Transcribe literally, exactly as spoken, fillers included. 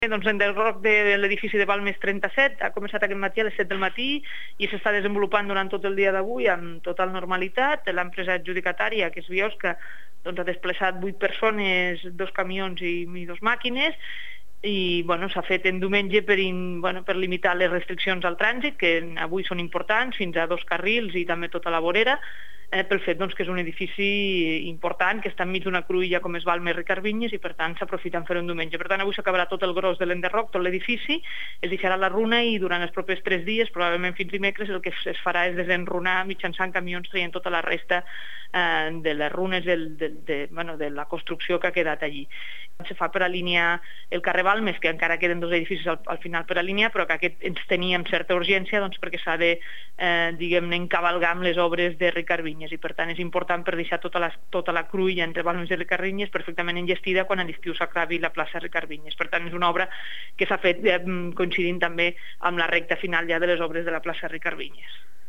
Doncs l'enderroc de l'edifici de Balmes trenta-set ha començat aquest matí a les set del matí i s'està desenvolupant durant tot el dia d'avui amb total normalitat. L'empresa adjudicatària, que és Biosca, doncs ha desplaçat vuit persones, dos camions i, i dos màquines, i bueno, s'ha fet en diumenge per, in, bueno, per limitar les restriccions al trànsit, que avui són importants, fins a dos carrils i també tota la vorera, eh, pel fet doncs, que és un edifici important, que està enmig d'una cruïlla com és Balmes Ricard Vinyes, i per tant s'aprofiten fer un diumenge. Per tant, avui s'acabarà tot el gros de l'enderroc, tot l'edifici, es deixarà la runa i durant els propers tres dies, probablement fins dimecres, el que es farà és desenrunar mitjançant camions traient tota la resta eh, de les runes del, de, de, bueno, de la construcció que ha quedat allí. Se fa per alinear el carrer Balmes, que encara queden dos edificis al, al final per alinear, però que aquest ens tenia amb certa urgència doncs, perquè s'ha de, eh, diguem-ne, encavalgar amb les obres de Ricard Vinyes, i per tant és important per deixar tota la, tota la cruïlla entre Balmes i Ricard Vinyes perfectament enllestida quan a l'estiu s'acabi la plaça Ricard Vinyes. Per tant, és una obra que s'ha fet eh, coincidint també amb la recta final ja de les obres de la plaça Ricard Vinyes.